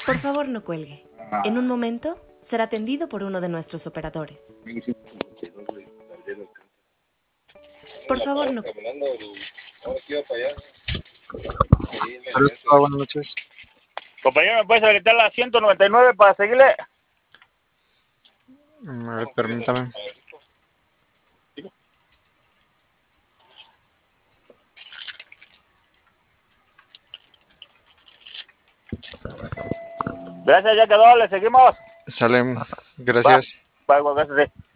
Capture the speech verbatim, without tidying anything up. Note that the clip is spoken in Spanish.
Por favor, no cuelgue. En un momento será atendido por uno de nuestros operadores. Por favor, no. Saludos, buenas noches. Compañero, ¿me puedes habilitar la ciento noventa y nueve para seguirle? A ver, permítame. Gracias, ya quedó, le seguimos. Sale, gracias. Va, va, gracias, sí.